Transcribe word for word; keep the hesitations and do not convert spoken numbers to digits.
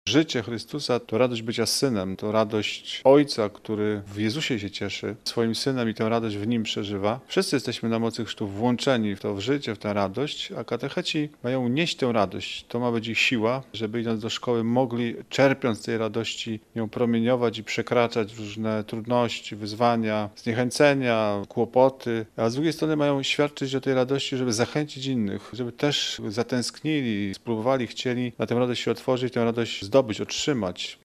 Życie Chrystusa to radość bycia synem, to radość Ojca, który w Jezusie się cieszy swoim synem i tę radość w nim przeżywa. Wszyscy jesteśmy na mocy chrztu włączeni w to w życie, w tę radość, a katecheci mają nieść tę radość. To ma być ich siła, żeby idąc do szkoły mogli, czerpiąc z tej radości, ją promieniować i przekraczać różne trudności, wyzwania, zniechęcenia, kłopoty, a z drugiej strony mają świadczyć o tej radości, żeby zachęcić innych, żeby też zatęsknili, spróbowali, chcieli na tę radość się otworzyć, tę radość zdobyć, otrzymać.